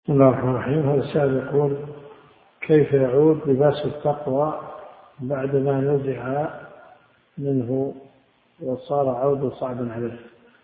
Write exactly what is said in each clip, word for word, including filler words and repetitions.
بسم الله الرحمن الرحيم. هذا السائل يقول: كيف يعود لباس التقوى بعد ما نزع منه وصار عوده صعبا عليه؟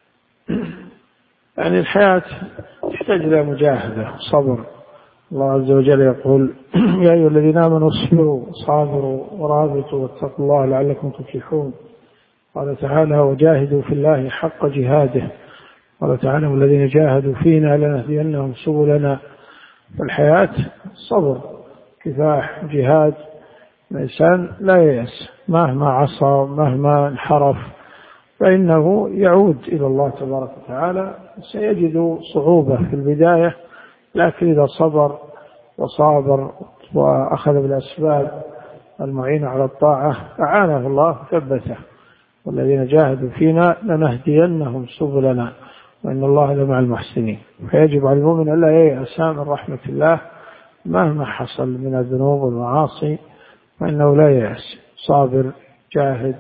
يعني الحياة تحتاج إلى مجاهدة وصبر. الله عز وجل يقول: يا أيها الذين آمنوا اصبروا وصابروا ورابطوا واتقوا الله لعلكم تفلحون. قال تعالى: وجاهدوا في الله حق جهاده. قال تعالى: والذين جاهدوا فينا لنهدينهم سبلنا. فالحياة صبر، كفاح، جهاد. الإنسان لا ييأس مهما عصى مهما انحرف، فإنه يعود إلى الله تبارك وتعالى. سيجد صعوبة في البداية، لكن إذا صبر وصابر وأخذ بالأسباب المعينة على الطاعة أعانه الله ثبته. والذين جاهدوا فينا لنهدينهم سبلنا وإن الله لمع المحسنين. فيجب على المؤمن ألا ييأس من رحمة الله مهما حصل من الذنوب والمعاصي، فإنه لا ييأس، صابر جاهد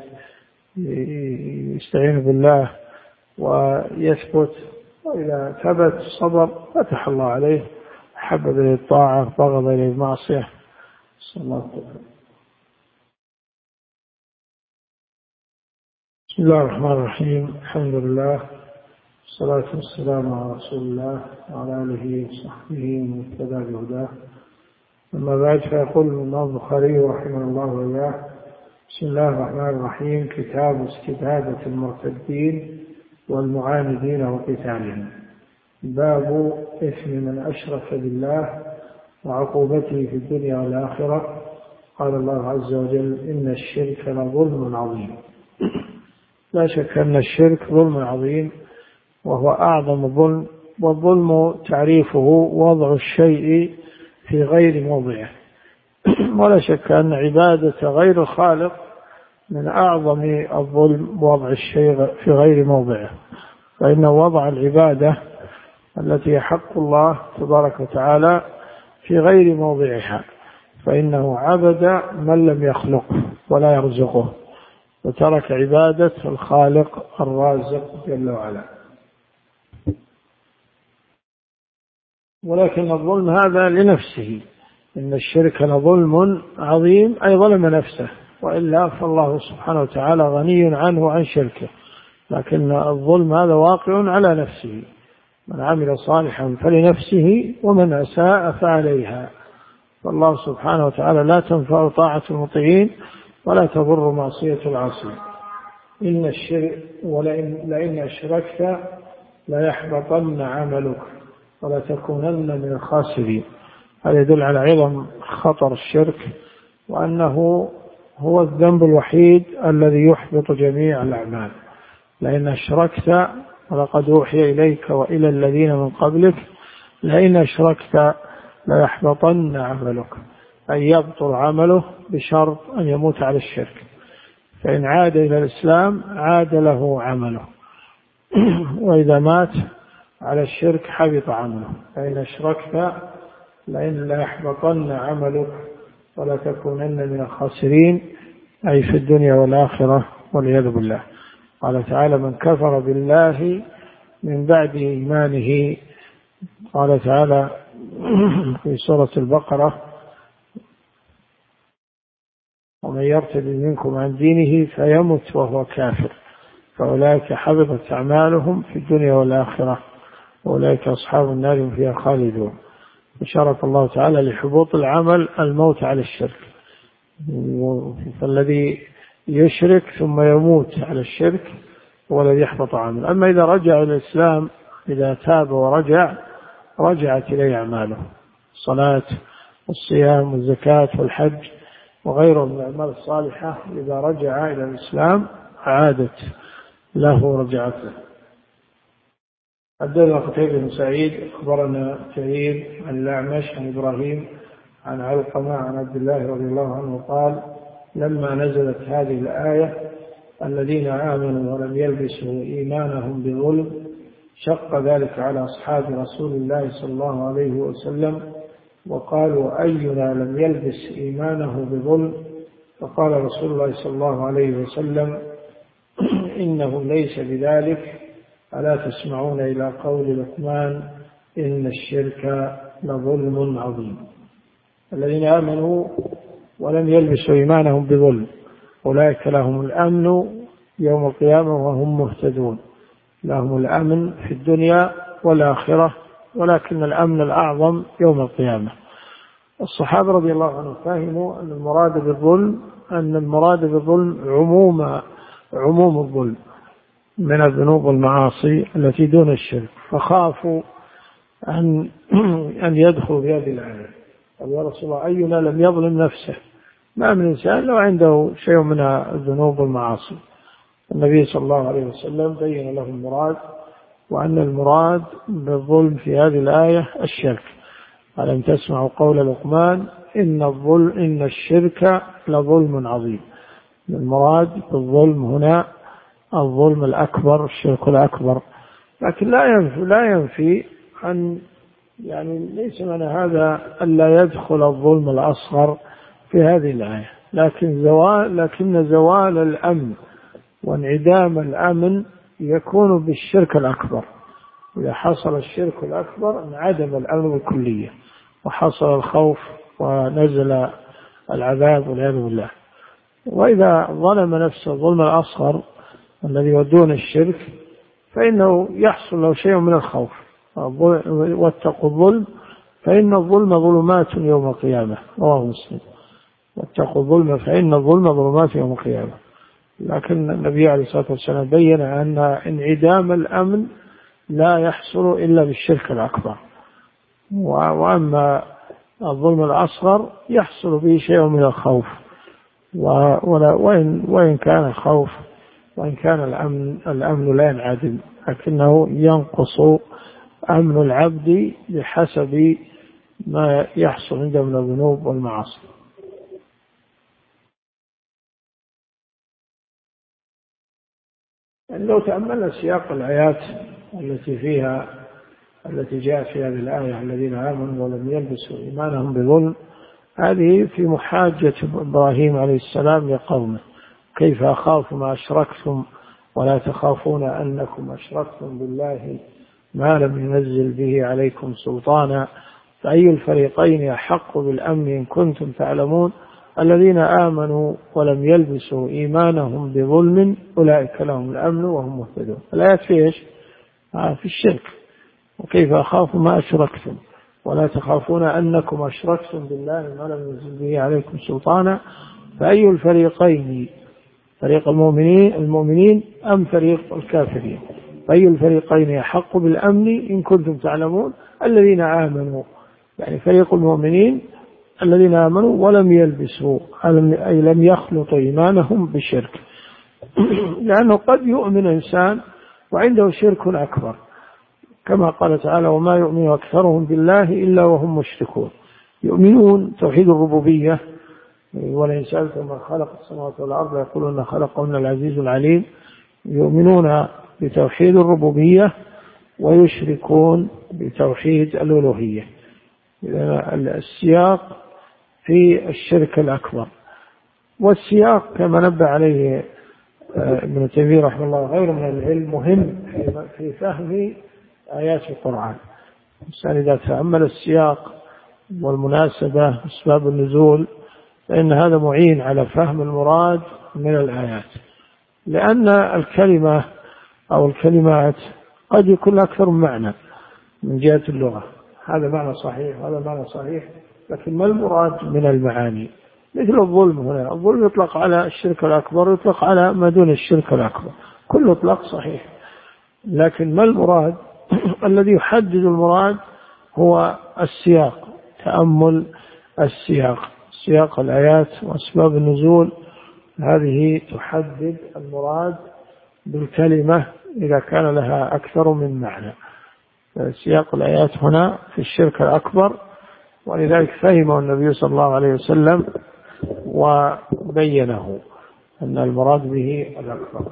يستعين بالله ويثبت. وإذا ثبت صبر فتح الله عليه، حبب إليه الطاعة بغض إليه المعصية. صلى الله عليه وسلم. بسم الله الرحمن الرحيم. الحمد لله والصلاة والسلام على رسول الله وعلى آله وصحبه ومن اهتدى بهداه. أما بعد، فيقول الإمام البخاري رحمه الله وإياه: بسم الله الرحمن الرحيم. كتاب استتابة المرتدين والمعاندين وقتالهم. باب إثم من أشرك بالله وعقوبته في الدنيا والآخرة. قال الله عز وجل: إن الشرك لظلم عظيم. لا شك أن الشرك ظلم عظيم، وهو أعظم ظلم. والظلم تعريفه وضع الشيء في غير موضعه. ولا شك أن عبادة غير الخالق من أعظم الظلم، وضع الشيء في غير موضعه. فإن وضع العبادة التي حق الله تبارك وتعالى في غير موضعها، فإنه عبد من لم يخلقه ولا يرزقه، وترك عبادة الخالق الرازق جل وعلا. ولكن الظلم هذا لنفسه. إن الشرك لظلم عظيم، أي ظلم نفسه، وإلا فالله سبحانه وتعالى غني عنه عن شركه. لكن الظلم هذا واقع على نفسه. من عمل صالحا فلنفسه ومن أساء فعليها. فالله سبحانه وتعالى لا تنفع طاعة المطيعين ولا تضر معصية العاصين. إن الشرك ولئن لئن أشركت ليحبطن عملك ولتكونن من الخاسرين. هذا يدل على عظم خطر الشرك، وأنه هو الذنب الوحيد الذي يحبط جميع الأعمال. لئن أشركت، ولقد أوحي إليك وإلى الذين من قبلك لئن أشركت ليحبطن عملك، أي يبطل عمله بشرط أن يموت على الشرك. فإن عاد إلى الإسلام عاد له عمله، وإذا مات على الشرك حبط عمله. فإن أشركت لئن ليحبطن عملك ولا تكونن من الخاسرين، أي في الدنيا والآخرة والعياذ بالله. قال تعالى: من كفر بالله من بعد إيمانه. قال تعالى في سورة البقرة: ومن يرتد منكم عن دينه فيمت وهو كافر فأولئك حبطت أعمالهم في الدنيا والآخرة وأولئك أصحاب النار هم فيها خالدون. وشرط الله تعالى لحبوط العمل الموت على الشرك. فالذي يشرك ثم يموت على الشرك هو الذي يحبط عمله. أما إذا رجع إلى الإسلام، إذا تاب ورجع، رجعت إليه أعماله: الصلاة والصيام والزكاة والحج وغيره من الأعمال الصالحة. إذا رجع إلى الإسلام عادت له رجعته. حدثنا قتيبة بن سعيد أخبرنا جرير عن الأعمش عن إبراهيم عن علقمة عن عبد الله رضي الله عنه قال: لما نزلت هذه الآية: الذين آمنوا ولم يلبسوا إيمانهم بظلم، شق ذلك على أصحاب رسول الله صلى الله عليه وسلم، وقالوا: أينا لم يلبس إيمانه بظلم؟ فقال رسول الله صلى الله عليه وسلم: إنه ليس بذلك. ألا تسمعون إلى قول لقمان: إن الشرك لظلم عظيم. الذين آمنوا ولم يلبسوا إيمانهم بظلم أولئك لهم الأمن يوم القيامة وهم مهتدون. لهم الأمن في الدنيا والآخرة، ولكن الأمن الأعظم يوم القيامة. الصحابة رضي الله عنهم فهموا أن المراد بالظلم أن المراد بالظلم عموم عموم الظلم من الذنوب والمعاصي التي دون الشرك، فخافوا أن أن يدخلوا في هذه الآية. قال يا رسول الله أينا لم يظلم نفسه؟ ما من إنسان لو عنده شيء من الذنوب والمعاصي. النبي صلى الله عليه وسلم بين له المراد، وأن المراد بالظلم في هذه الآية الشرك. ألم تسمعوا قول لقمان إن الظلم إن الشرك لظلم عظيم. المراد بالظلم هنا الظلم الأكبر، الشرك الأكبر. لكن لا ينفي لا ينفي أن يعني ليس معنى هذا ألا يدخل الظلم الأصغر في هذه الآية، لكن زوال لكن زوال الأمن وانعدام الأمن يكون بالشرك الأكبر. إذا حصل الشرك الأكبر انعدم الأمن بالكلية، وحصل الخوف ونزل العذاب والعياذ بالله. وإذا ظلم نفسه الظلم الأصغر الذي يدون الشرك فإنه يحصل له شيء من الخوف. واتقوا الظلم فإن الظلم ظلمات يوم القيامة، رواه مسلم. واتقوا الظلم فإن الظلم ظلمات يوم القيامة. لكن النبي عليه الصلاة والسلام بين أن انعدام الأمن لا يحصل إلا بالشرك الأكبر، وأما الظلم الأصغر يحصل به شيء من الخوف، وإن, وإن كان الخوف وإن كان الأمن, الأمن لا ينعدم، لكنه ينقص أمن العبد بحسب ما يحصل عنده من الذنوب والمعاصي. يعني لو تأملنا سياق الآيات التي فيها التي جاءت في هذه الآية الذين آمنوا ولم يلبسوا إيمانهم بظلم، هذه في محاجة إبراهيم عليه السلام لقومه: كيف أخاف ما أشركتم ولا تخافون أنكم أشركتم بالله ما لم ينزل به عليكم سلطانا فأي الفريقين أحق بالأمن إن كنتم تعلمون الذين آمنوا ولم يلبسوا إيمانهم بظلم أولئك لهم الأمن وهم مهتدون. الآيات في إيش؟ آه في الشرك. وكيف أخاف ما أشركتم ولا تخافون أنكم أشركتم بالله ما لم ينزل به عليكم سلطانا فأي الفريقين، فريق المؤمنين المؤمنين أم فريق الكافرين؟ فأي الفريقين يحق بالأمن إن كنتم تعلمون الذين آمنوا، يعني فريق المؤمنين الذين آمنوا ولم يلبسوا أي لم يخلطوا إيمانهم بالشرك. لأنه قد يؤمن إنسان وعنده شرك أكبر، كما قال تعالى: وما يؤمن أكثرهم بالله إلا وهم مشركون. يؤمنون توحيد الربوبية، ولئن سألتم من خلق السماوات والأرض يقولون خلقهن العزيز العليم. يؤمنون بتوحيد الربوبية ويشركون بتوحيد الألوهية. السياق في الشرك الأكبر، والسياق كما نبه عليه ابن تيمية رحمه الله غير من العلم مهم في فهم آيات القرآن. الإنسان إذا تأمل السياق والمناسبة أسباب النزول فإن هذا معين على فهم المراد من الآيات، لأن الكلمة أو الكلمات قد يكون أكثر من معنى من جهة اللغة، هذا معنى صحيح وهذا معنى صحيح، لكن ما المراد من المعاني؟ مثل الظلم هنا، الظلم يطلق على الشرك الأكبر ويطلق على ما دون الشرك الأكبر، كل إطلاق صحيح، لكن ما المراد؟ الذي يحدد المراد هو السياق، تأمل السياق، سياق الآيات وأسباب النزول، هذه تحدد المراد بالكلمة إذا كان لها أكثر من معنى. سياق الآيات هنا في الشرك الأكبر، ولذلك فهمه النبي صلى الله عليه وسلم وبينه أن المراد به الأكبر.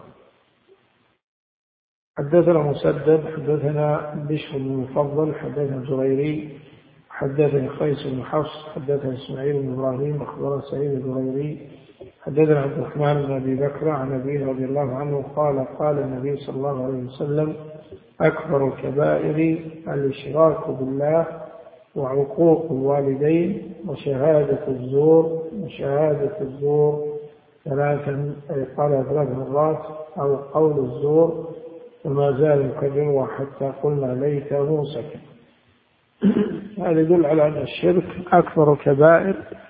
حدثنا مسدد حدثنا بشر بن المفضل حدثنا الزريري حدثنا قيس بن حفص حدثنا إسماعيل بن إبراهيم أخبرنا سعيد الزريري حدثنا عبد الرحمن بن أبي بكر عن أبي رضي الله عنه قال: قال النبي صلى الله عليه وسلم: أكبر الكبائر الإشراك بالله وعقوق الوالدين وشهادة الزور. وشهادة الزور ثلاثا قال ثلاث مرات أو قول الزور، وما زال يكررها حتى قلنا ليته سكت. هذا يدل على أن الشرك أكبر كبائر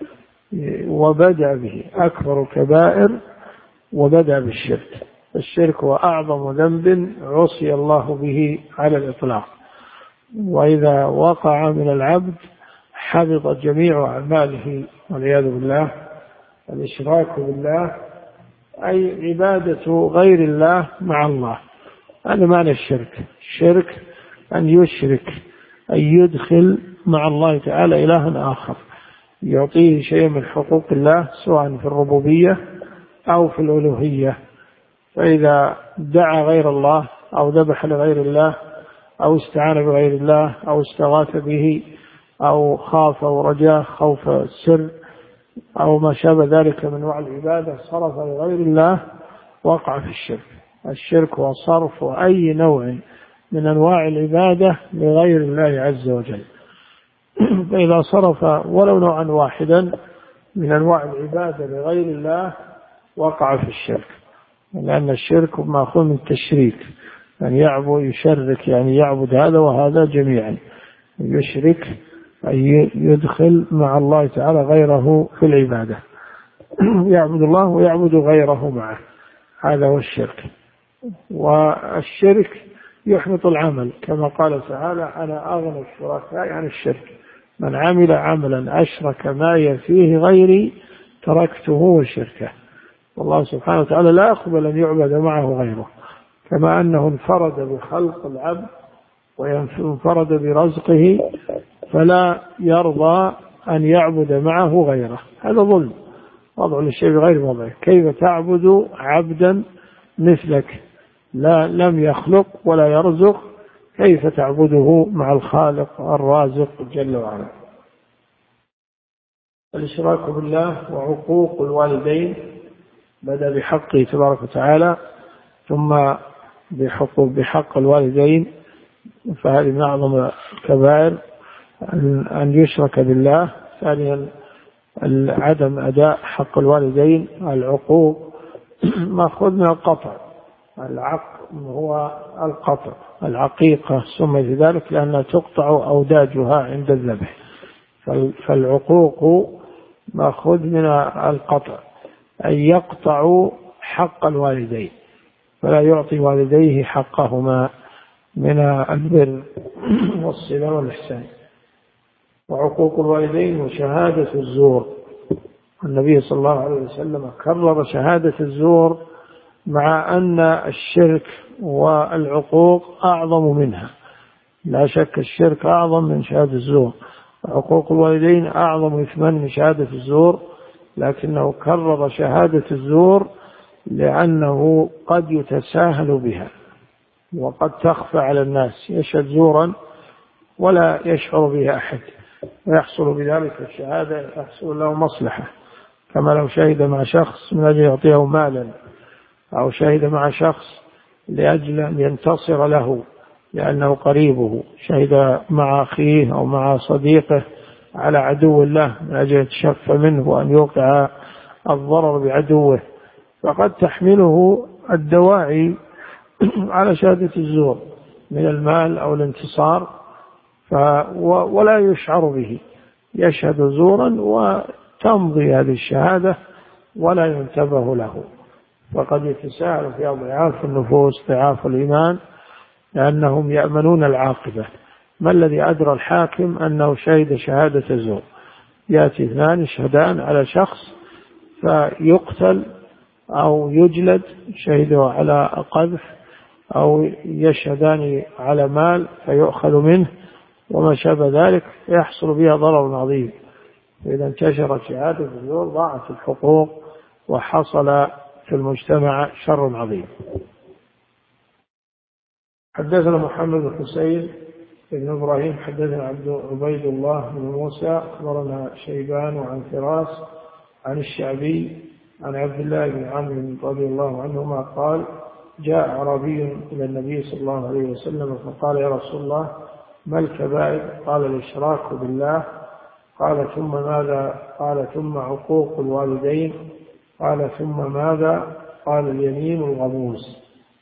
وبدأ به، أكبر كبائر وبدأ بالشرك. الشرك هو أعظم ذنب عصي الله به على الإطلاق، وإذا وقع من العبد حبط جميع أعماله والعياذ بالله. الإشراك بالله أي عبادة غير الله مع الله، هذا معنى الشرك. الشرك أن يشرك، أن يدخل مع الله تعالى إلها آخر يعطيه شيء من حقوق الله سواء في الربوبية أو في الألوهية. فإذا دعا غير الله أو ذبح لغير الله أو استعان بغير الله أو استغاث به أو خاف ورجاه خوف السر أو ما شابه ذلك من نوع العبادة صرف لغير الله وقع في الشرك. الشرك هو صرف أي نوع من أنواع العبادة لغير الله عز وجل. فإذا صرف ولو نوعا واحدا من أنواع العبادة لغير الله وقع في الشرك، لأن الشرك مأخوذ من التشريك، يعني يعبد يشرك، يعني يعبد هذا وهذا جميعا. يشرك أي يدخل مع الله تعالى غيره في العبادة، يعبد الله ويعبد غيره معه، هذا هو الشرك. والشرك يحبط العمل كما قال تعالى أنا أغنى الشركاء عن الشرك، من عمل عملا أشرك معي فيه غيري تركته وشركه. والله سبحانه وتعالى لا يقبل أن يعبد معه غيره، كما أنه انفرد بخلق العبد وانفرد برزقه فلا يرضى أن يعبد معه غيره. هذا ظلم، وضع للشيء بغير وضعه. كيف تعبد عبدا مثلك لا لم يخلق ولا يرزق، كيف تعبده مع الخالق الرازق جل وعلا؟ الإشراك بالله وعقوق الوالدين بدأ بحقه تبارك وتعالى، ثم بحقوق بحق الوالدين، فهذه من أعظم الكبائر أن يشرك بالله. ثانيا عدم أداء حق الوالدين. العقوق مأخوذ من القطع، العق هو القطع، العقيقة سميت ذلك لأنها تقطع أوداجها عند الذبح. فالعقوق مأخوذ من القطع، أن يقطع حق الوالدين فلا يعطي والديه حقهما من البر والصلة والإحسان. وعقوق الوالدين وشهادة الزور، النبي صلى الله عليه وسلم كرر شهادة الزور مع أن الشرك والعقوق أعظم منها، لا شك الشرك أعظم من شهادة الزور، عقوق الوالدين أعظم إثما من شهادة الزور، لكنه كرر شهادة الزور لأنه قد يتساهل بها وقد تخفى على الناس، يشهد زورا ولا يشعر بها أحد، ويحصل بذلك الشهادة يحصل له مصلحة، كما لو شهد مع شخص من أجل يعطيه مالا، أو شهد مع شخص لأجل أن ينتصر له لأنه قريبه، شهد مع أخيه أو مع صديقه على عدو الله من أجل يتشفى منه وأن يوقع الضرر بعدوه، فقد تحمله الدواعي على شهادة الزور من المال أو الانتصار، ولا يشعر به، يشهد زورا وتمضي هذه الشهادة ولا ينتبه له، وقد يتساهل في ضعاف النفوس ضعاف الإيمان لأنهم يأمنون العاقبة. ما الذي أدرى الحاكم أنه شهد شهادة زور؟ يأتي اثنان يشهدان على شخص فيقتل أو يجلد، شهدوا على قذف أو يشهدان على مال فيؤخذ منه وما شابه ذلك، يحصل بها ضرر عظيم. إذا انتشرت شهادة الزور ضاعت الحقوق وحصل في المجتمع شر عظيم. حدثنا محمد بن حسين بن إبراهيم حدثنا عبد عبيد الله بن موسى أخبرنا شيبان عن فراس عن الشعبي عن عبد الله بن عمرو رضي الله عنهما قال: جاء أعرابي إلى النبي صلى الله عليه وسلم فقال: يا رسول الله، ما الكبائر؟ قال الإشراك بالله. قال ثم ماذا؟ قال ثم عقوق الوالدين. قال ثم ماذا؟ قال اليمين الغموس.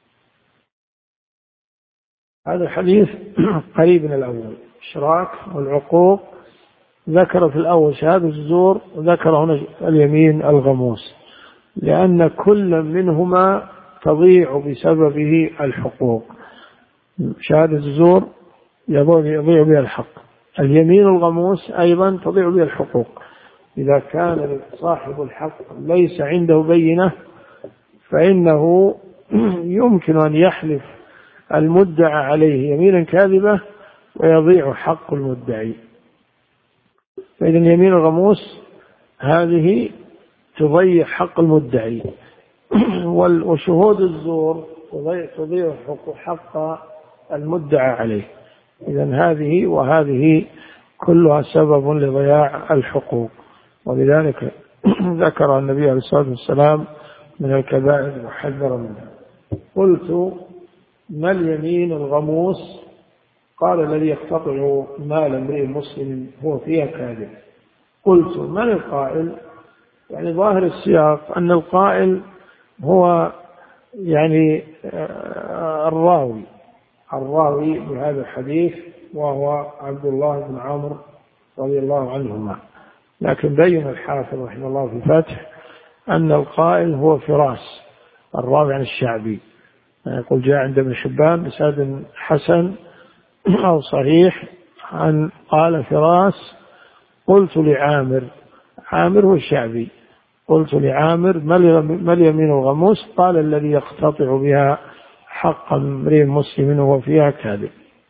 هذا الحديث قريب من الأول، إشراك والعقوق، ذكر في الأول شهادة الزور وذكر هنا اليمين الغموس، لأن كل منهما تضيع بسببه الحقوق. شهادة الزور يضيع بها الحق، اليمين الغموس أيضا تضيع بها الحقوق. إذا كان صاحب الحق ليس عنده بينة فإنه يمكن أن يحلف المدعى عليه يمينا كاذبة ويضيع حق المدعي. فإذا اليمين الغموس هذه تضيع حق المدعي، وشهود الزور تضيع حق المدعى عليه. إذن هذه وهذه كلها سبب لضياع الحقوق، ولذلك ذكر النبي عليه الصلاة والسلام من الكبائر وحذر منها. قلت ما اليمين الغموس؟ قال الذي يقتطع مال امرئ مسلم هو فيها كاذب. قلت من القائل؟ يعني ظاهر السياق أن القائل هو يعني الراوي الراوي بهذا الحديث، وهو عبد الله بن عمرو رضي الله عنهما. لكن بين الحافظ رحمه الله في الفتح أن القائل هو فراس الراوي عن الشعبي، يقول جاء عند ابن حبان بسند حسن أو صحيح عن قال فراس قلت لعامر، عامر هو الشعبي، قلت لعامر ما اليمين الغموس؟ قال الذي يقتطع بها حق امرئ مسلم وهو فيها كاذب.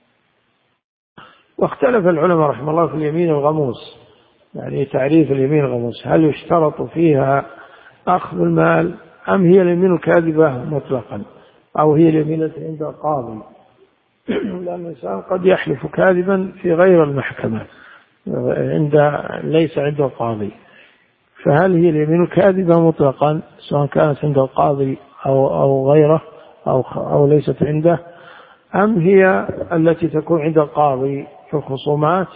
واختلف العلماء رحمه الله في اليمين الغموس، يعني تعريف اليمين الغموس، هل يشترط فيها أخذ المال أم هي اليمين الكاذبة مطلقا، أو هي اليمين التي عند القاضي؟ لأن الإنسان قد يحلف كاذبا في غير المحكمة عند ليس عند القاضي، فهل هي اليمين الكاذبة مطلقا سواء كانت عند القاضي أو أو غيره أو أو ليست عنده، أم هي التي تكون عند القاضي في الخصومات؟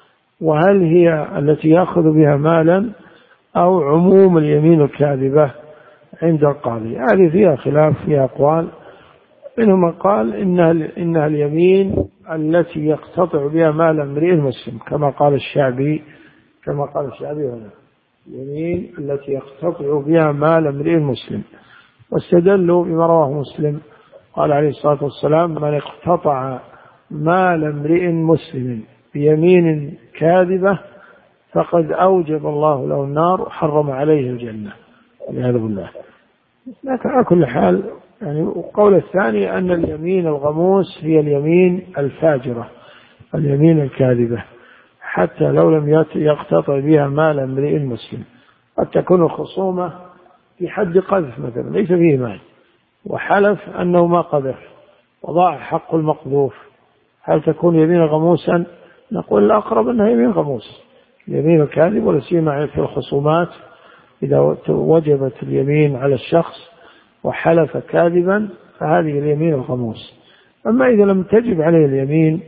وهل هي التي يأخذ بها مالا أو عموم اليمين الكاذبة عند القاضي؟ هذه فيها خلاف، فيها أقوال، منهم قال إنها, إنها اليمين التي يقتطع بها مال امرئ مسلم كما قال الشعبي، كما قال الشعبي هنا اليمين التي يقتطع بها مال امرئ مسلم. واستدلوا بما رواه مسلم قال عليه الصلاة والسلام من اقتطع مال امرئ مسلم بيمين كاذبة فقد أوجب الله له النار وحرم عليه الجنة والعياذ بالله. لكن على كل حال يعني القول الثاني أن اليمين الغموس هي اليمين الفاجرة، اليمين الكاذبة، حتى لو لم يقتطع بها مال امرئ مسلم. قد تكون الخصومة في حد قذف مثلا ليس فيه مال وحلف أنه ما قذف وضاع حق المقذوف، هل تكون يمين غموسا؟ نقول الأقرب أنها يمين غموس، يمين الكاذب، ولا سيما في الخصومات إذا وجبت اليمين على الشخص وحلف كاذبا فهذه اليمين الغموس. أما إذا لم تجب عليه اليمين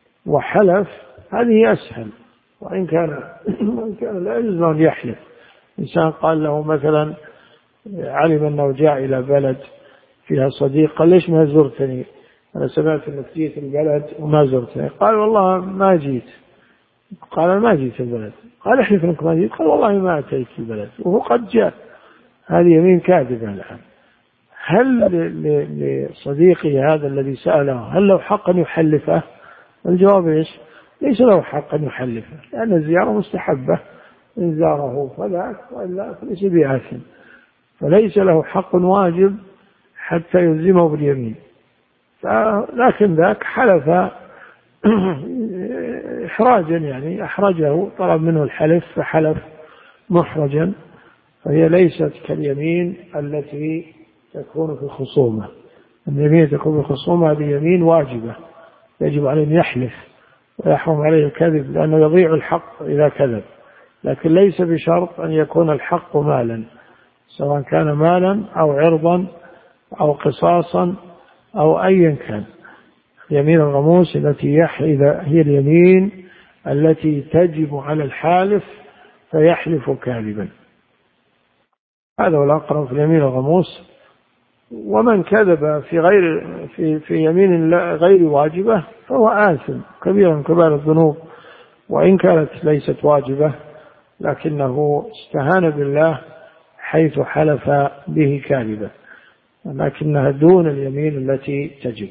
وحلف هذه أسهل، وإن كان, وإن كان لا يجوز أن يحلف. إنسان قال له مثلا علم أنه جاء إلى بلد فيها صديق، قال ليش ما زرتني؟ أنا سمعت أنك جيت البلد وما زرتني. قال والله ما جيت. قال ما جيت البلد. قال احلف أنك ما جيت. قال والله ما أتيت البلد وهو قد جاء. هذه يمين كاذبة الآن. هل لصديقي هذا الذي سأله هل له حق أن يحلفه؟ الجواب إيش؟ ليس له حق أن يحلفه، لأن الزيارة مستحبة، إن زاره فذاك وإلا فليس بآثم، فليس له حق واجب حتى يلزمه باليمين. لكن ذاك حلف إحراجا، يعني أحرجه، طلب منه الحلف فحلف محرجا، فهي ليست كاليمين التي تكون في الخصومة. اليمين تكون في الخصومة هذه يمين واجبة يجب عليه أن يحلف ويحرم عليه الكذب لأنه يضيع الحق إذا كذب، لكن ليس بشرط أن يكون الحق مالا، سواء كان مالا أو عرضا أو قصاصا أو أيا كان. اليمين الغموس التي هي اليمين التي تجب على الحالف فيحلف كاذبا، هذا هو الأقرب في اليمين الغموس. ومن كذب في غير في في يمين غير واجبة فهو آثم كبيرا من كبار الذنوب، وإن كانت ليست واجبة لكنه استهان بالله حيث حلف به كاذبا، لكنها دون اليمين التي تجب.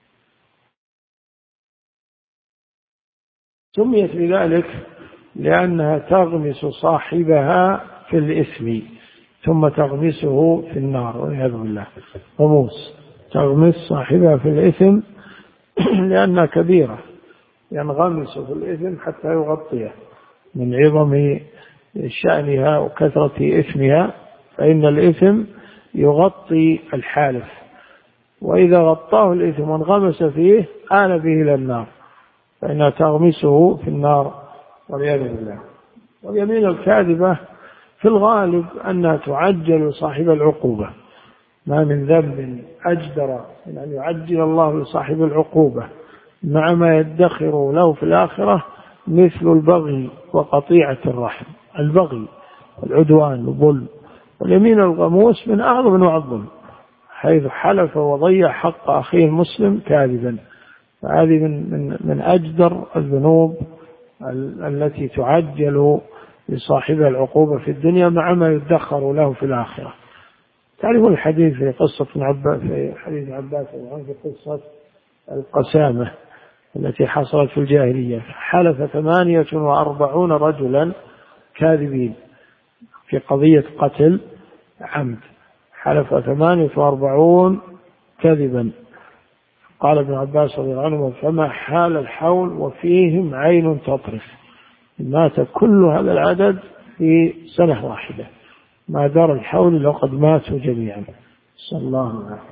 سميت بذلك لأنها تغمس صاحبها في الإثم ثم تغمسه في النار والعياذ بالله. غموس تغمس صاحبها في الإثم لأنها كبيرة، ينغمس في الإثم حتى يغطيه من عظم شأنها وكثرة إثمها، فإن الإثم يغطي الحالف، وإذا غطاه الإثم وانغمس فيه آل به إلى النار، فإنها تغمسه في النار والعياذ بالله. واليمين الكاذبة في الغالب أنها تعجل صاحب العقوبة، ما من ذنب أجدر من أن يعجل الله لصاحب العقوبة مع ما يدخر له في الآخرة مثل البغي وقطيعة الرحم. البغي والعدوان والظلم، واليمين الغموس من أعظم أنواع الظلم، حيث حلف وضيع حق أخيه المسلم كاذبا، فهذه من من من أجدر الذنوب التي تعجل لصاحبها العقوبة في الدنيا مع ما يدخر له في الآخرة. تعرفون الحديث في قصة عباس في حديث عباس في قصة القسامة التي حصلت في الجاهلية، حلف ثمانية وأربعون رجلا كاذبين في قضية قتل عمد، حلف ثمانية وأربعون كذبا. قال ابن عباس رضي الله عنه: فما حال الحول وفيهم عين تطرف، مات كل هذا العدد في سنة واحدة، ما دار الحول لقد ماتوا جميعا. صلى الله عليه وسلم.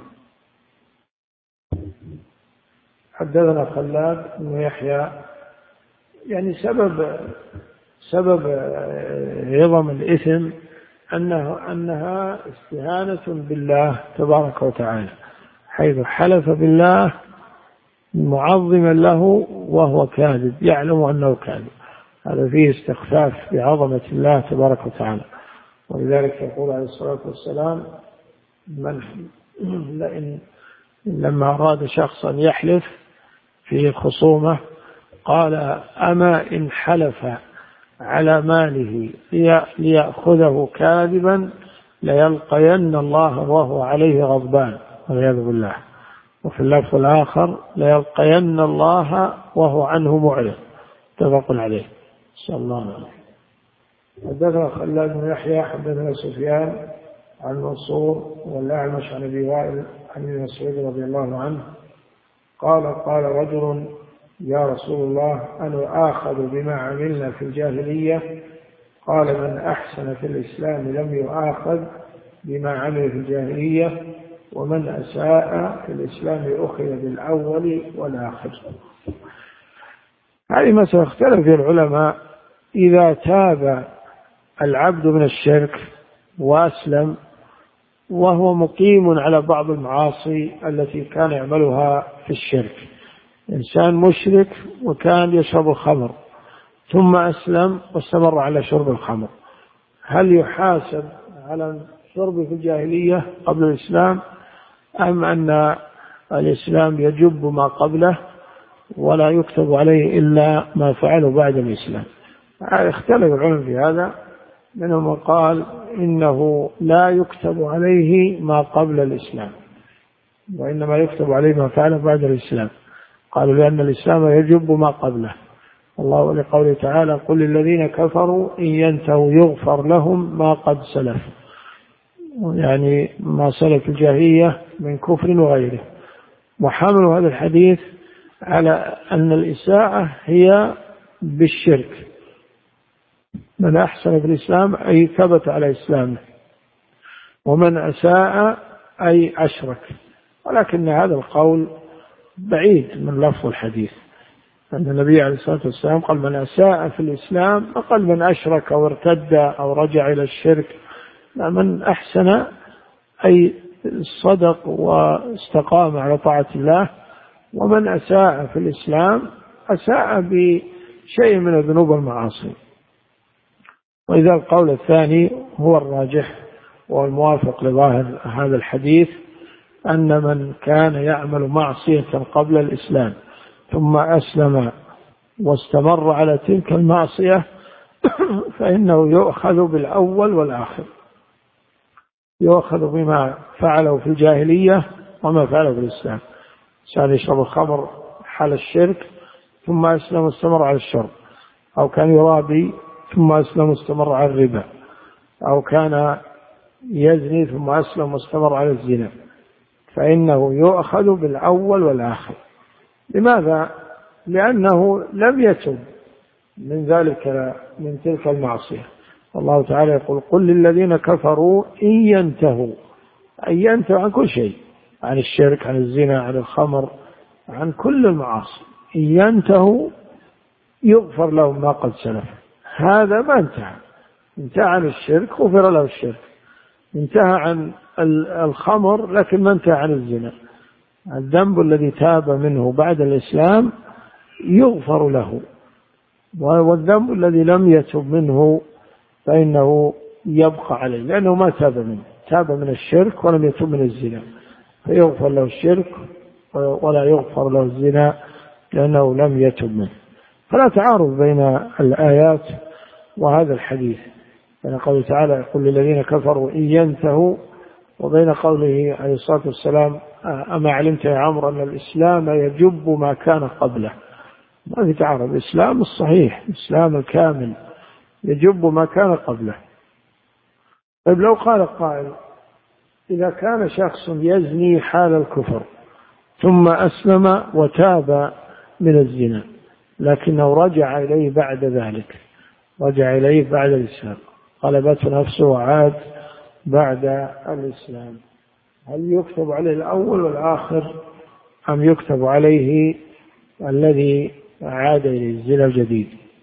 حدثنا خلاد بن يحيى، يعني سبب سبب عظم الإثم أنه أنها استهانة بالله تبارك وتعالى، حيث حلف بالله معظما له وهو كاذب، يعلم أنه كاذب، هذا فيه استخفاف بعظمة الله تبارك وتعالى. ولذلك يقول عليه الصلاة والسلام: من لئن لما أراد شخص أن يحلف في خصومة قال: أما إن حلف على ماله ليأخذه كاذبا ليلقين الله وهو عليه غضبان والعياذ بالله. وفي اللفظ الآخر: ليلقين الله وهو عنه معرض. متفق عليه. صلى الله عليه وسلم. حدثنا خلاد بن يحيى حدثنا سفيان عن منصور والأعمش عن أبي وائل عن ابن مسعود رضي الله عنه قال: قال رجل: يا رسول الله، أنا آخذ بما عملنا في الجاهلية؟ قال: من أحسن في الإسلام لم يؤاخذ بما عمل في الجاهلية، ومن أساء في الإسلام أخذ بالأول والآخر. هذه مسألة اختلف فيها العلماء: إذا تاب العبد من الشرك وأسلم وهو مقيم على بعض المعاصي التي كان يعملها في الشرك، إنسان مشرك وكان يشرب الخمر ثم أسلم واستمر على شرب الخمر، هل يحاسب على الشرب في الجاهلية قبل الإسلام، أم أن الإسلام يجب ما قبله ولا يكتب عليه إلا ما فعله بعد الإسلام؟ اختلف العلماء في هذا، منهم قال إنه لا يكتب عليه ما قبل الإسلام وإنما يكتب عليه ما فعله بعد الإسلام، قالوا لأن الإسلام يجب ما قبله. الله لقوله تعالى: قل للذين كفروا إن ينتهوا يغفر لهم ما قد سلف، يعني ما سلف الجاهلية من كفر وغيره. وحمل هذا الحديث على أن الإساءة هي بالشرك، من أحسن في الإسلام أي ثبت على إسلامه، ومن أساء أي أشرك. ولكن هذا القول بعيد من لفظ الحديث، أن النبي عليه الصلاة والسلام قال: من أساء في الإسلام، أقل من أشرك أو ارتد أو رجع إلى الشرك. من أحسن أي صدق واستقام على طاعة الله ومن أساء في الإسلام أساء بشيء من الذنوب والمعاصي. وإذا القول الثاني هو الراجح والموافق لظاهر هذا الحديث، أن من كان يعمل معصية قبل الإسلام ثم أسلم واستمر على تلك المعصية فإنه يؤخذ بالأول والآخر، يؤخذ بما فعله في الجاهلية وما فعله في الإسلام. كان يشرب الخمر حال الشرك ثم أسلم واستمر على الشرب، أو كان يرابي ثم أسلم واستمر على الربا، أو كان يزني ثم أسلم واستمر على الزنا، فإنه يؤخذ بالأول والآخر. لماذا؟ لأنه لم يتب من ذلك من تلك المعصية. الله تعالى يقول: قل للذين كفروا إن ينتهوا، أن ينتهوا عن كل شيء، عن الشرك، عن الزنا، عن الخمر، عن كل المعاصي، إن ينتهوا يغفر لهم ما قد سلف. هذا ما انتهى، انتهى عن الشرك غفر له الشرك، انتهى عن الخمر لكن ما انتهى عن الزنا. الذنب الذي تاب منه بعد الإسلام يغفر له، والذنب الذي لم يتب منه فإنه يبقى عليه، لأنه ما تاب منه، تاب من الشرك ولم يتب من الزنا، فيغفر له الشرك ولا يغفر له الزنا لأنه لم يتب منه. فلا تعارض بين الآيات وهذا الحديث، بين قوله تعالى: قل للذين كفروا إن ينتهوا، وبين قوله عليه الصلاة والسلام: أما علمت يا عمرو أن الإسلام يجب ما كان قبله. ما في تعارض، الإسلام الصحيح، الإسلام الكامل يجب ما كان قبله. طيب لو قال قائل: إذا كان شخص يزني حال الكفر ثم أسلم وتاب من الزنا لكنه رجع إليه بعد ذلك، رجع إليه بعد الإسلام، غلبته نفسه وعاد بعد الإسلام، هل يكتب عليه الأول والآخر أم يكتب عليه الذي عاد إلى الزنا الجديد؟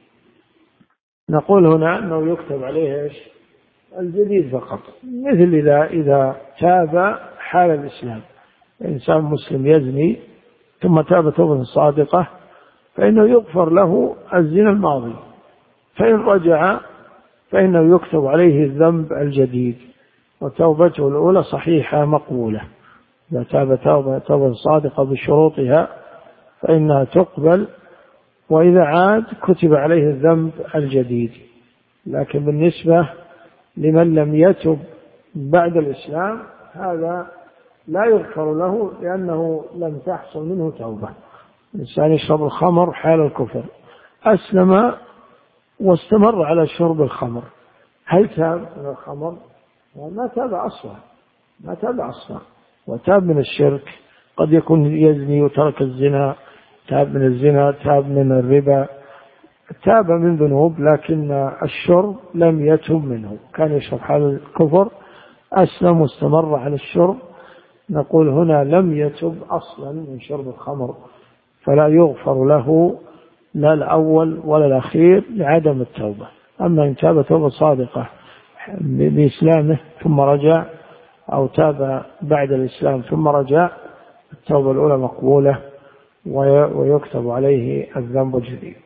نقول هنا أنه يكتب عليه إيش؟ الجديد فقط. مثل إذا إذا تاب حال الإسلام، إنسان مسلم يزني ثم تاب توبة صادقة فإنه يغفر له الزنا الماضي، فإن رجع فإنه يكتب عليه الذنب الجديد، وتوبته الأولى صحيحة مقبولة. إذا تاب توبة توبة صادقة بشروطها فإنها تقبل، وإذا عاد كتب عليه الذنب الجديد. لكن بالنسبة لمن لم يتب بعد الإسلام هذا لا يغفر له، لأنه لم تحصل منه توبة. الإنسان يشرب الخمر حال الكفر، أسلم واستمر على شرب الخمر، هل تاب من الخمر؟ ما تاب أصلا، ما تاب أصلا، وتاب من الشرك. قد يكون يزني وترك الزنا، تاب من الزنا، تاب من الربا، تاب من ذنوب، لكن الشرب لم يتب منه، كان يشرب حال الكفر، أسلم واستمر على الشرب، نقول هنا لم يتب أصلا من شرب الخمر، فلا يغفر له لا الأول ولا الأخير لعدم التوبة. أما إن تاب توبة صادقة بإسلامه ثم رجع، أو تاب بعد الإسلام ثم رجع، التوبة الأولى مقبولة ويكتب عليه الذنب الجديد.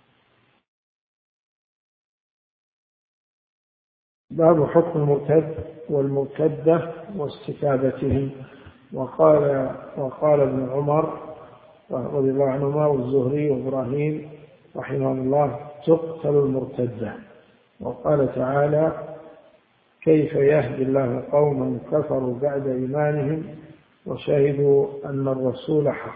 باب حكم المرتد والمرتدة واستتابتهم. وقال وقال ابن عمر رضي الله عنهما والزهري وإبراهيم رحمه الله: تقتل المرتدة. وقال تعالى: كيف يهدي الله قوما كفروا بعد إيمانهم وشهدوا أن الرسول حق.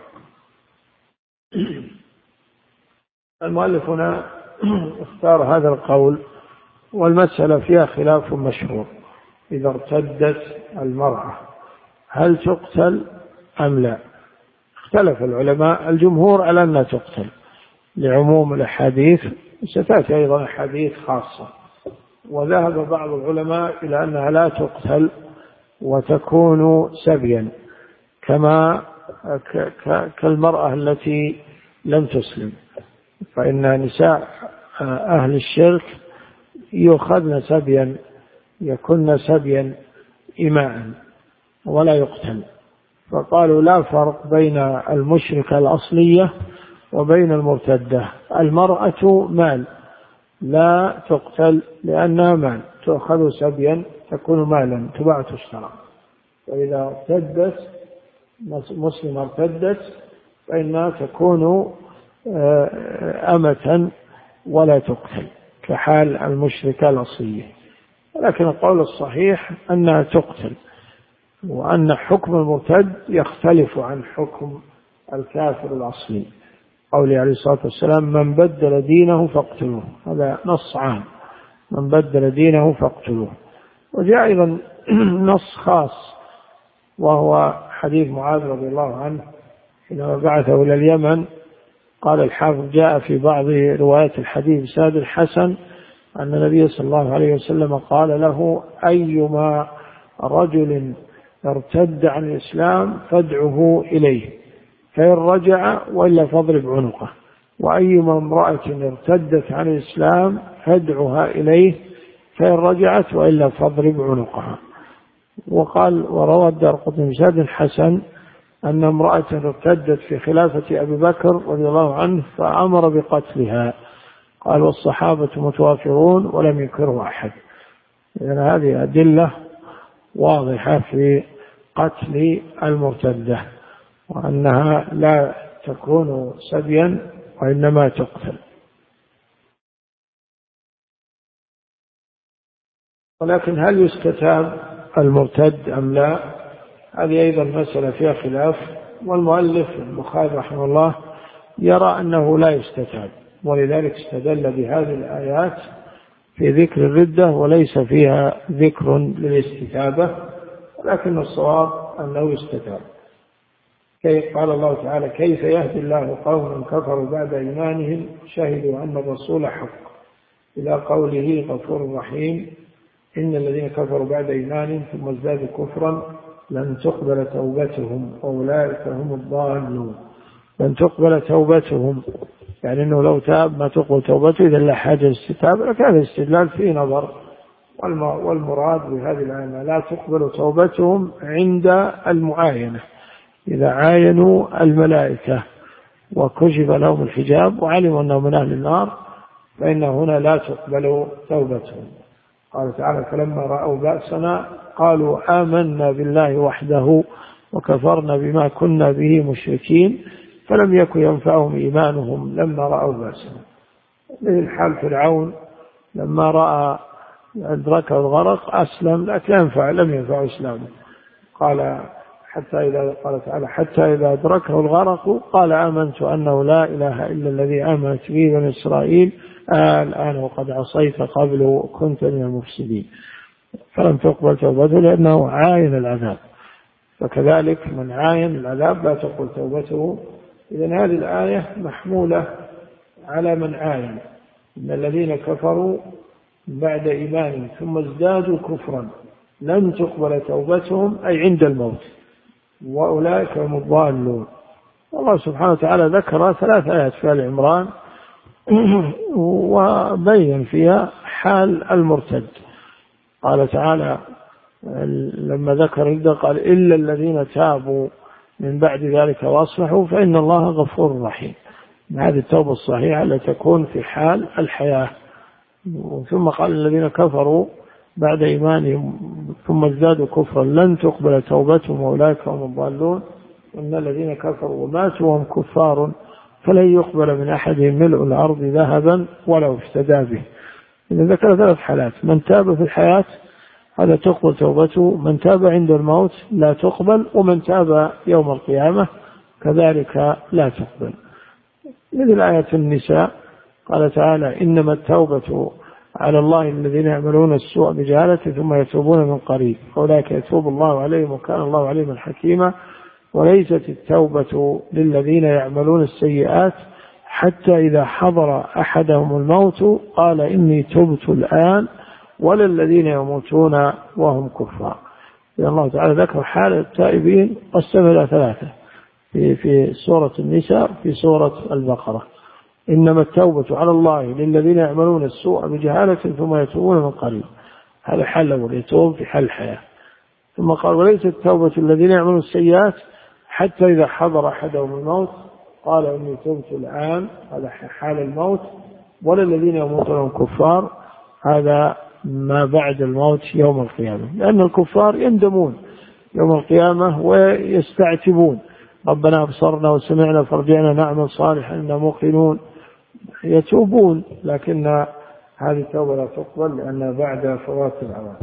المؤلف هنا اختار هذا القول، والمسألة فيها خلاف مشهور: إذا ارتدت المرأة هل تقتل أم لا؟ اختلف العلماء، الجمهور على أنها تقتل لعموم الأحاديث، ستأتي أيضا أحاديث خاصة. وذهب بعض العلماء إلى أنها لا تقتل وتكون سبيا، كما كالمرأة التي لم تسلم، فإن نساء أهل الشرك يؤخذن سبيا، يكن سبيا إماء ولا يقتل، فقالوا لا فرق بين المشركة الأصلية وبين المرتدة. المرأة مال لا تقتل لأنها مال، تؤخذ سبيا تكون مالا تباع تشترى. وإذا ارتدت مسلمة ارتدت فإنها تكون أمة ولا تقتل كحال المشركة الأصلية. ولكن القول الصحيح أنها تقتل، وأن حكم المرتد يختلف عن حكم الكافر الأصلي. قوله عليه الصلاة والسلام من بدل دينه فاقتلوه، هذا نص عام، من بدل دينه فاقتلوه. وجاء أيضا نص خاص وهو حديث معاذ رضي الله عنه حينما بعثه إلى اليمن. قال الحافظ جاء في بعض روايات الحديث ساد الحسن أن النبي صلى الله عليه وسلم قال له أيما رجل ارتد عن الإسلام فادعه إليه فإن رجع وإلا فاضرب عنقه، وأيما امرأة ارتدت عن الإسلام فادعها إليه فإن رجعت وإلا فاضرب عنقها. وقال وروى الدارقطني بسند حسن أن امرأة ارتدت في خلافة أبي بكر رضي الله عنه فأمر بقتلها. قال والصحابة متوافرون ولم ينكره أحد. إذن هذه أدلة واضحة في قتل المرتدة، وأنها لا تكون سبيا وإنما تقتل. ولكن هل يستتاب المرتد أم لا؟ هذه أيضا مسألة فيها خلاف، والمؤلف البخاري رحمه الله يرى أنه لا يستتاب، ولذلك استدل بهذه الآيات في ذكر الردة وليس فيها ذكر للاستتابة، لكن الصواب أنه يستتاب. كيف قال الله تعالى كيف يهدي الله قوما كفروا بعد إيمانهم شهدوا أن الرسول حق، إلى قوله غفور رحيم إن الذين كفروا بعد إيمانهم ثم ازدادوا كفرا لن تقبل توبتهم وأولئك هم الضالون. لن تقبل توبتهم يعني أنه لو تاب ما تقبل توبته، إذا لا حاجة للاستتاب، لكن هذا الاستدلال فيه نظر. والمراد بهذه الآية لا تقبل توبتهم عند المعاينة، إذا عاينوا الملائكة وكشف لهم الحجاب وعلموا أنهم من أهل النار فإن هنا لا تقبل توبتهم. قال تعالى فلما رأوا بأسنا قالوا آمنا بالله وحده وكفرنا بما كنا به مشركين فلم يكن ينفعهم إيمانهم لما رأوا بأسنا. مثل حال فرعون لما رأى أدركه الغرق أسلم لكن ينفع لم ينفع إسلامه. قال حتى إذا قال تعالى حتى إذا أدركه الغرق قال آمنت أنه لا إله إلا الذي آمنت به بني إسرائيل آه الآن وقد عصيت قبل وكنت من المفسدين. فلم تقبل توبته لأنه عاين العذاب، فكذلك من عاين العذاب لا تقبل توبته. إذن هذه الآية محمولة على من عاين إن الذين كفروا بعد إيمانهم ثم ازدادوا كفرا لن تقبل توبتهم أي عند الموت وأولئك هم الضالون. الله سبحانه وتعالى ذكر ثلاث آيات في آل عمران وبين فيها حال المرتد. قال تعالى لما ذكر الردة قال إلا الذين تابوا من بعد ذلك وأصلحوا فإن الله غفور رحيم. هذه التوبة الصحيحة التي تكون في حال الحياة. ثم قال الذين كفروا بعد إيمانهم ثم ازدادوا كفرا لن تقبل توبتهم وأولئك هم الضالون وإن الذين كفروا وماتوا وهم كفار فلن يقبل من أحدهم ملء الأرض ذهبا ولو افتدى به. إذا ذكر ثلاث حالات: من تاب في الحياة هذا تقبل توبته، من تاب عند الموت لا تقبل، ومن تاب يوم القيامة كذلك لا تقبل. مثل آية النساء قال تعالى إنما التوبة على الله الذين يعملون السوء بجهالة ثم يتوبون من قريب أولئك يتوب الله عليهم وكان الله عليما حكيما. وليست التوبة للذين يعملون السيئات حتى إذا حضر أحدهم الموت قال إني تبت الآن ولا الذين يموتون وهم كفار. الله تعالى ذكر حال التائبين قسم إلى ثلاثة في في سورة النساء في سورة البقرة. إنما التوبة على الله للذين يعملون السوء بجهالة ثم يتوبون من قريب، هذا حل يتوب في حال الحياة. ثم قال وليست التوبة الذين يعملون السيئات حتى إذا حضر أحدهم الموت قال إني تبت الآن، هذا حال الموت، ولا الذين يموتون كفار، هذا ما بعد الموت يوم القيامة، لأن الكفار يندمون يوم القيامة ويستعتبون ربنا أبصرنا وسمعنا فارجعنا نعمل صالحا إنا موقنون، يتوبون، لكن هذه التوبة لا تقبل لأنها بعد فوات العذاب.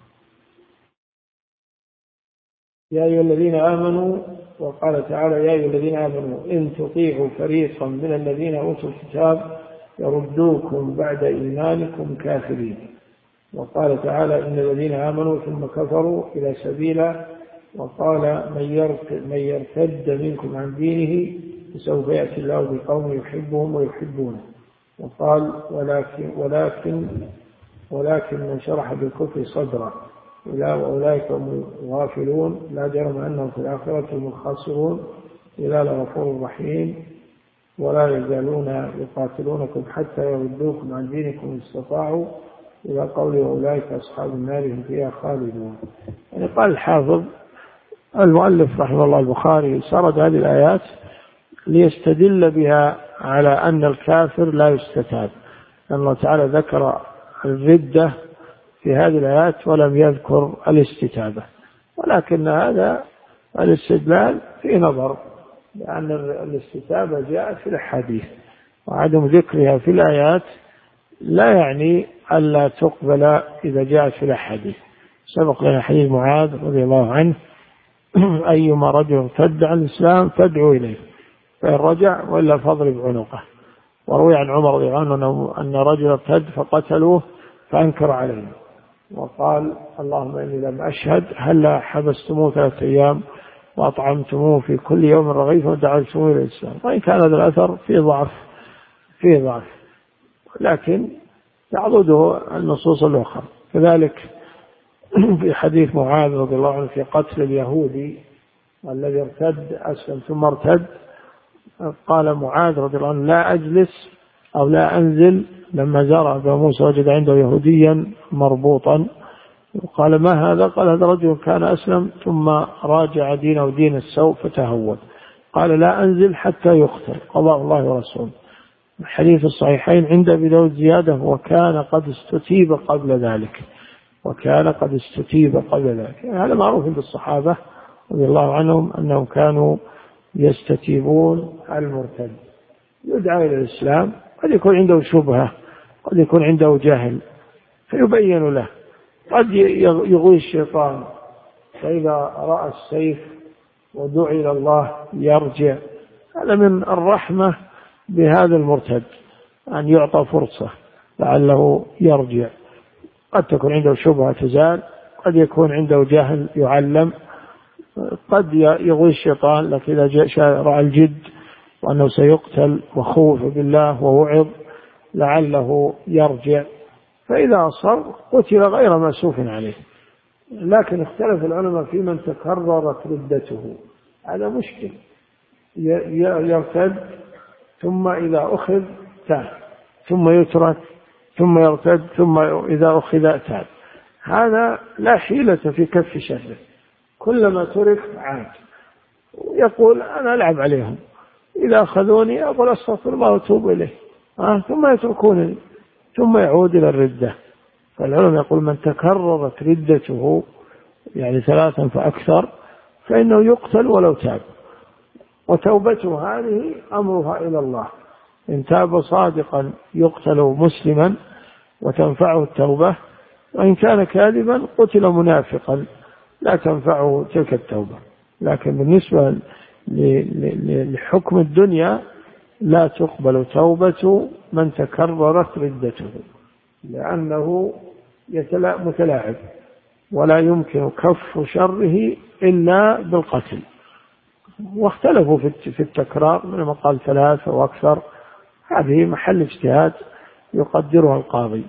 يا أيها الذين آمنوا، وقال تعالى يا أيها الذين آمنوا إن تطيعوا فريقا من الذين أوتوا الكتاب يردوكم بعد إيمانكم كافرين. وقال تعالى إن الذين آمنوا ثم كفروا إلى سبيله، وقال من يرتد منكم عن دينه فسوف يأتي الله بقوم يحبهم ويحبونه. وقال ولكن ولكن ولكن من شرح بالكفر صدره أولئك هم الغافلون لا جرم أنهم في الآخرة هم الخاسرون إلى لغفور رحيم ولا يزالون يقاتلونكم حتى يردوكم عن دينكم إن استطاعوا إلى قول أولئك أصحاب النار هم فيها خالدون. يعني قال الحافظ المؤلف رحمه الله البخاري سرد هذه الآيات ليستدل بها على أن الكافر لا يستتاب، أن الله تعالى ذكر الردة في هذه الآيات ولم يذكر الاستتابة، ولكن هذا الاستدلال في نظر، لأن الاستتابة جاءت في الحديث وعدم ذكرها في الآيات لا يعني ألا تقبل إذا جاءت في الحديث. سبق لنا حديث معاذ رضي الله عنه أيما رجل ارتد عن الإسلام فادعوا إليه فإن رجع وإلا فاضرب عنقه. وروي عن عمر رضي الله عنه أن رجل ارتد فقتلوه فأنكر عليه وقال اللهم إني لم أشهد هل حبستموه ثلاثة أيام وأطعمتموه في كل يوم رغيف ودعوتموه إلى الإسلام. وإن كان هذا الأثر فيه ضعف فيه ضعف لكن تعضده النصوص الأخرى. كذلك في حديث معاذ رضي الله عنه في قتل اليهودي الذي ارتد أسلم ثم ارتد، قال معاذ رضي الله عنه لا أجلس أو لا أنزل لما زار أبا موسى وجد عنده يهوديا مربوطا، قال ما هذا؟ قال هذا رجل كان أسلم ثم راجع دينه ودين السوء فتهود، قال لا أنزل حتى يقتل قضاء الله ورسوله. الحديث الصحيحين عند أبي داود زيادة وكان قد استتيب قبل ذلك وكان قد استتيب قبل ذلك. يعني هذا معروف عند الصحابة رضي الله عنهم أنهم كانوا يستتيبون المرتد، يدعى إلى الإسلام، قد يكون عنده شبهة قد يكون عنده جهل فيبين له، قد يغوي الشيطان فإذا رأى السيف ودعي إلى الله يرجع. هذا من الرحمة بهذا المرتد أن يعطى فرصة لعله يرجع. قد تكون عنده شبهة تزال، قد يكون عنده جهل يعلم، قد يغوي الشيطان، لكن إذا جاء رأى الجد وأنه سيقتل وخوف بالله ووعظ لعله يرجع، فإذا أصر قتل غير مأسوف عليه. لكن اختلف العلماء في من تكررت ردته، هذا مشكل، يرتد ثم إذا أخذ تاب ثم يترك ثم يرتد ثم إذا أخذ تاب، هذا لا حيلة في كف شره، كلما ترك عاد يقول أنا ألعب عليهم، إذا أخذوني أقول أستغفر الله وأتوب إليه آه ثم يتركونني ثم يعود إلى الردة. فالعلماء يقول من تكررت ردته يعني ثلاثا فأكثر فإنه يقتل ولو تاب، وتوبته هذه أمرها إلى الله، إن تاب صادقا يقتل مسلما وتنفعه التوبة، وإن كان كاذبا قتل منافقا لا تنفعه تلك التوبة. لكن بالنسبة لحكم الدنيا لا تقبل توبة من تكررت ردته، لأنه متلاعب ولا يمكن كف شره إلا بالقتل. واختلفوا في التكرار من قال ثلاثة وأكثر، هذه محل اجتهاد يقدرها القاضي.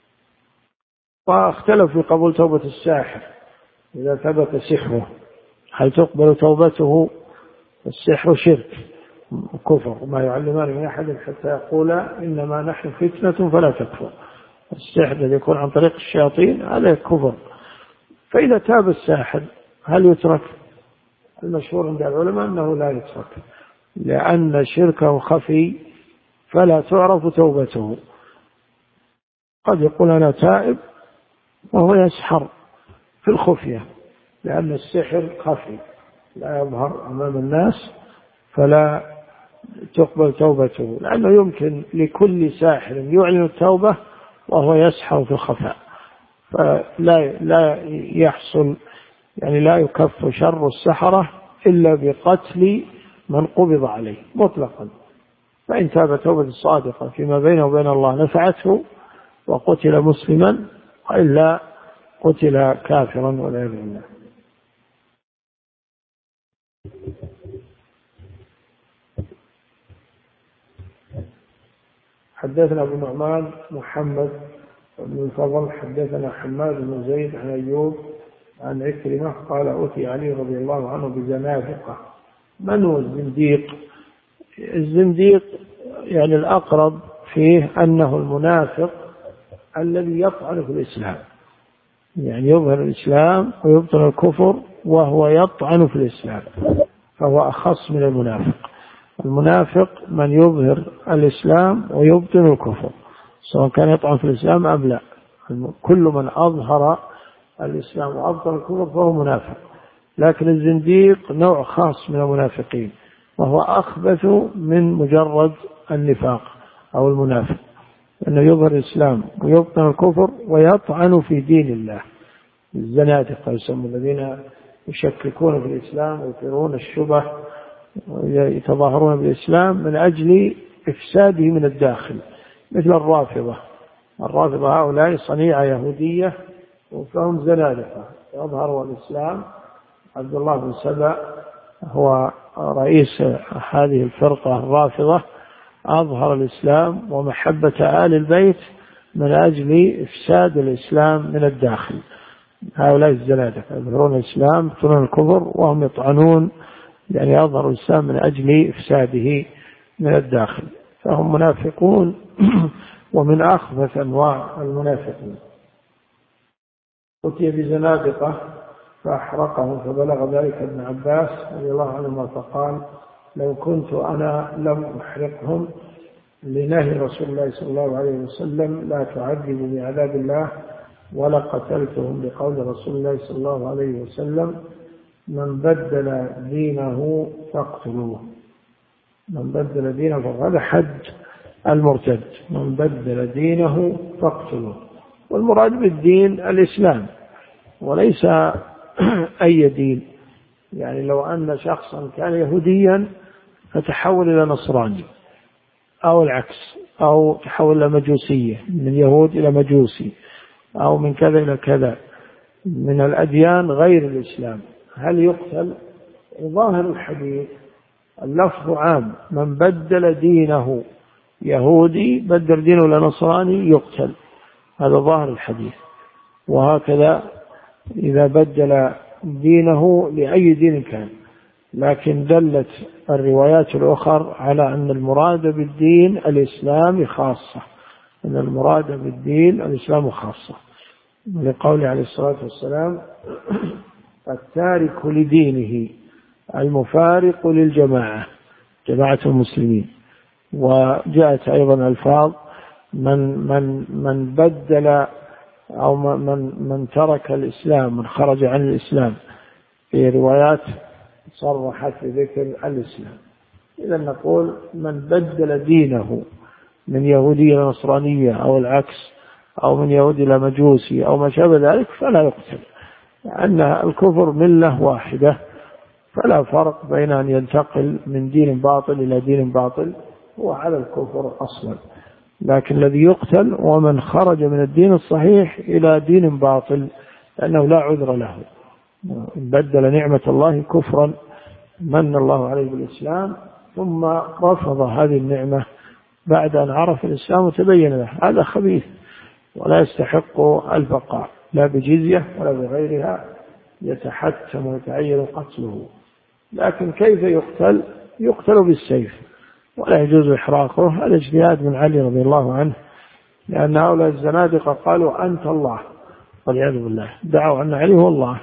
واختلفوا في قبول توبة الساحر إذا ثبت سحره، هل تقبل توبته؟ السحر شرك كفر، ما يعلمان من أحد حتى يقول إنما نحن فتنة فلا تكفر. السحر الذي يكون عن طريق الشياطين هذا كفر. فإذا تاب الساحر هل يترك؟ المشهور عند العلماء أنه لا يترك، لأن شركه خفي فلا تعرف توبته. قد يقول أنا تائب وهو يسحر في الخفية، لأن السحر خفي لا يظهر أمام الناس، فلا تقبل توبته، لأنه يمكن لكل ساحر يعلن التوبة وهو يسحر في الخفاء، فلا لا يحصل يعني لا يكف شر السحرة إلا بقتل من قبض عليه مطلقا. فإن تاب توبة صادقة فيما بينه وبين الله نفعته وقتل مسلما، وإلا قتل كافرا والعياذ بالله. حدثنا أبو نعمان محمد بن الفضل حدثنا حماد بن زيد عن أيوب عن عكرمة قال أتي علي رضي الله عنه بزنادقة. من هو الزنديق؟ الزنديق يعني الأقرب فيه أنه المنافق الذي يطعن في الإسلام، يعني يظهر الإسلام ويبطن الكفر وهو يطعن في الإسلام، فهو أخص من المنافق. المنافق من يظهر الإسلام ويبطن الكفر، سواء كان يطعن في الإسلام أم لا. كل من أظهر الإسلام وأبطن الكفر فهو منافق. لكن الزنديق نوع خاص من المنافقين، وهو أخبث من مجرد النفاق أو المنافق، أنه يظهر الإسلام ويبطن الكفر ويطعن في دين الله. الزنادقة يسمون الذين يشككون في الإسلام ويثيرون الشبه ويتظاهرون بالإسلام من أجل إفساده من الداخل، مثل الرافضة. الرافضة هؤلاء صنيعة يهودية وفهم زنادقة، يظهروا الإسلام. عبد الله بن سبأ هو رئيس هذه الفرقة الرافضة، أظهر الإسلام ومحبة آل البيت من أجل إفساد الإسلام من الداخل. هؤلاء الزنادقة يظهرون الإسلام يبطنون الكفر وهم يطعنون، يعني يظهر الإسلام من أجل إفساده من الداخل، فهم منافقون ومن أخبث أنواع المنافقين. أتي بزنادقة فأحرقهم، فبلغ ذلك ابن عباس رضي الله عنهما فقال لو كنت أنا لم أحرقهم لنهي رسول الله صلى الله عليه وسلم لا تعذبوا بعذاب الله ولا قتلتهم بقول رسول الله صلى الله عليه وسلم من بدل دينه فاقتلوه. من بدل دينه، هذا حد المرتد، من بدل دينه فاقتلوه. والمراد بالدين الإسلام وليس أي دين. يعني لو أن شخصا كان يهوديا فتحول إلى نصراني أو العكس، أو تحول إلى مجوسية، من يهود إلى مجوسي، أو من كذا إلى كذا من الأديان غير الإسلام، هل يقتل؟ ظاهر الحديث اللفظ عام، من بدل دينه يهودي بدل دينه إلى نصراني يقتل، هذا ظاهر الحديث. وهكذا إذا بدل دينه لأي دين كان. لكن دلت الروايات الأخرى على أن المراد بالدين الإسلام خاصة، أن المراد بالدين الإسلام خاصة، لقول عليه الصلاة والسلام التارك لدينه المفارق للجماعة، جماعة المسلمين. وجاءت أيضا ألفاظ من من من بدل أو من من ترك الإسلام، من خرج عن الإسلام، في روايات صرحت بذكر الإسلام. إذا نقول من بدل دينه من يهودية إلى نصرانية أو العكس، أو من يهودي إلى مجوسي أو ما شابه ذلك فلا يقتل، لأن الكفر ملة واحدة، فلا فرق بين أن ينتقل من دين باطل إلى دين باطل، هو على الكفر أصلا. لكن الذي يقتل ومن خرج من الدين الصحيح إلى دين باطل، لأنه لا عذر له، بدل نعمة الله كفرا من الله عليه بالإسلام ثم رفض هذه النعمة بعد أن عرف الإسلام وتبين له، هذا خبيث ولا يستحق البقاء لا بجزية ولا بغيرها، يتحتم ويتعين قتله. لكن كيف يقتل؟ يقتل بالسيف ولا يجوز إحراقه. هذا اجتهاد من علي رضي الله عنه، لأن هؤلاء الزنادقة قالوا أنت الله والعياذ بالله، دعوا أن علي هو الله،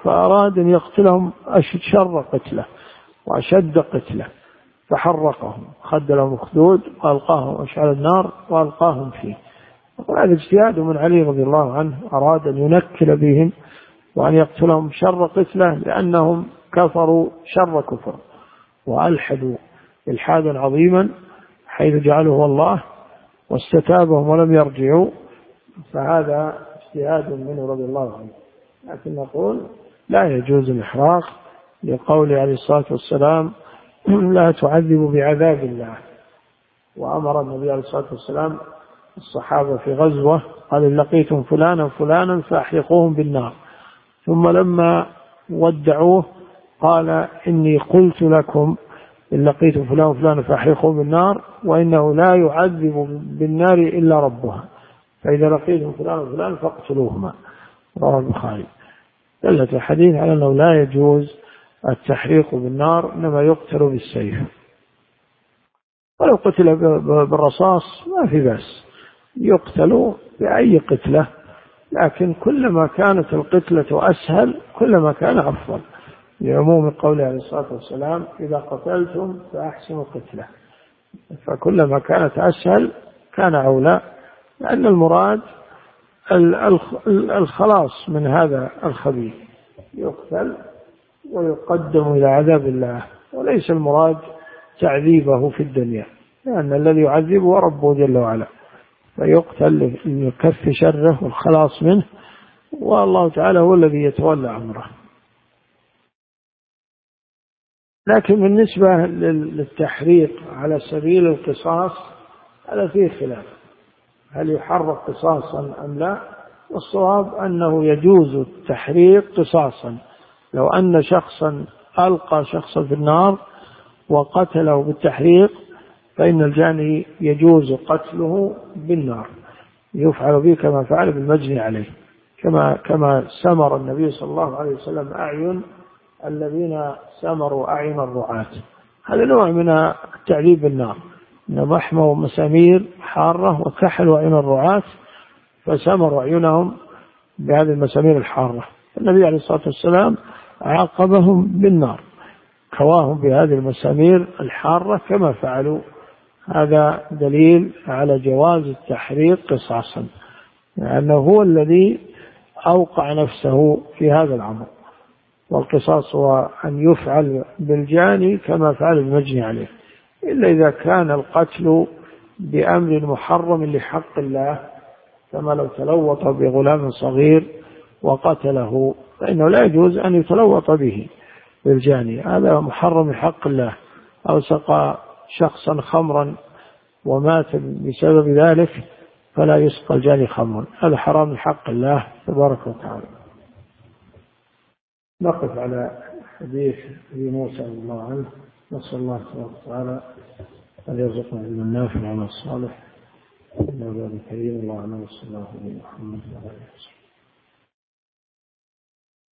فأراد أن يقتلهم أشد شر قتله وأشد قتله، فحرقهم، خد لهم أخدود وألقاهم أشعل النار وألقاهم فيه. وهذا اجتهاد من علي رضي الله عنه، أراد أن ينكل بهم وأن يقتلهم شر قتله، لأنهم كفروا شر كفر وألحدوا إلحادا عظيما حيث جعله الله واستتابهم ولم يرجعوا. فهذا اجتهاد منه رضي الله عنه. لكن نقول لا يجوز الإحراق لقول عليه الصلاة والسلام لا تعذبوا بعذاب الله. وأمر النبي عليه الصلاة والسلام الصحابة في غزوة قال إن لقيتم فلانا فلانا فأحرقوهم بالنار، ثم لما ودعوه قال إني قلت لكم إن لقيتم فلانا فلانا فأحرقوهم بالنار وإنه لا يعذب بالنار إلا ربها، فإذا لقيتم فلانا فلانا فاقتلوهما. رواه البخاري. دلت الحديث على أنه لا يجوز التحريق بالنار، إنما يقتل بالسيف. ولو قتل بالرصاص ما في بأس، يقتل بأي قتلة، لكن كلما كانت القتلة أسهل كلما كان أفضل، لعموم قوله عليه الصلاة والسلام إذا قتلتم فأحسنوا قتلة. فكلما كانت أسهل كان أولى، لأن المراد الخلاص من هذا الخبيث، يقتل ويقدم إلى عذاب الله، وليس المراد تعذيبه في الدنيا، لأن الذي يعذبه ربه جل وعلا، فيقتل لكف شره والخلاص منه، والله تعالى هو الذي يتولى أمره. لكن بالنسبة للتحريق على سبيل القصاص هذا فيه خلاف، هل يحرق قصاصا أم لا؟ والصواب أنه يجوز التحريق قصاصا. لو أن شخصا ألقى شخصا في النار وقتله بالتحريق فإن الجاني يجوز قتله بالنار، يفعل به كما فعل بالمجني عليه، كما كما سمر النبي صلى الله عليه وسلم أعين الذين سمروا أعين الرعاة. هذا نوع من التعذيب بالنار، إنما أحموا مسامير حارة وكحلوا أعين الرعاة فسمروا أعينهم بهذه المسامير الحارة. النبي عليه الصلاة والسلام عاقبهم بالنار، كواهم بهذه المسامير الحارة كما فعلوا. هذا دليل على جواز التحريق قصاصا، لأنه هو الذي أوقع نفسه في هذا الأمر. والقصاص هو أن يفعل بالجاني كما فعل المجني عليه، إلا إذا كان القتل بأمر محرم لحق الله، كما لو تلوط بغلام صغير وقتله فإنه لا يجوز أن يتلوط به بالجاني، هذا محرم لحق الله. أو سقى شخصا خمرا ومات بسبب ذلك فلا يسقى الجاني خمرا، هذا حرام لحق الله تبارك وتعالى. نقف على حديث أبي موسى رضي الله عنه. نسأل الله تبارك وتعالى أن يرزقنا علما نافعا وعملا صالحا. إنه باب كريم. الله أعلم. صلى الله عليه وسلم.